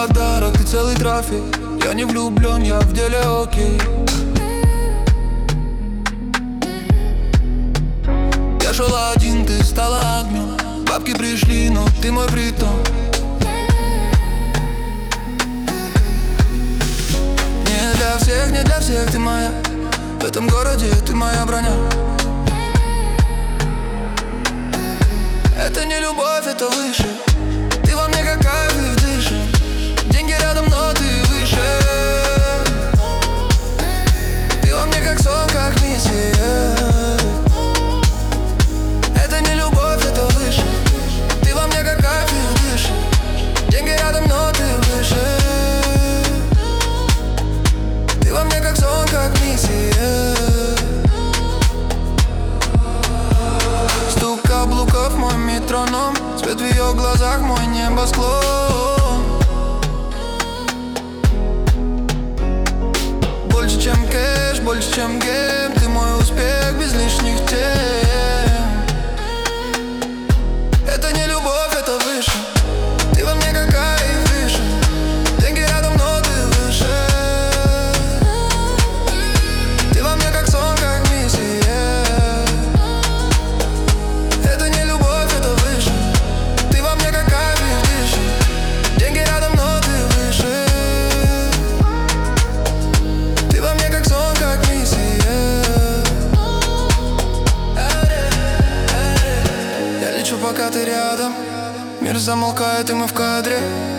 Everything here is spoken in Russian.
подарок, ты целый трофей. Я не влюблен, я в деле окей. Я шел один, ты стала огнем. Бабки пришли, но ты мой притон. Не для всех ты моя. В этом городе ты моя броня. Это не любовь, это выше. Ты во мне как кайф, и вдышим. Деньги рядом, но ты выше. Ты во мне как сон, как миссия. Это не любовь, это выше. Ты во мне как кайф, и вдышим. Деньги рядом, но ты выше. Ты во мне как сон, как миссия. Стук каблуков, мой метроном. Свет в ее глазах, мой небосклон. Больше, чем кэш, больше, чем гейм. Ты мой успех без лишних тем. Это не любовь, это выше. Ты во мне как кайф, выше. Деньги рядом, но ты выше. Ты во мне как сон, как миссия. Это не любовь, это выше. Ты во мне как кайф, и вдышим. Деньги рядом, но ты выше. Ты во мне как сон, как миссия. Я лечу, пока ты рядом. Мир замолкает, и мы в кадре.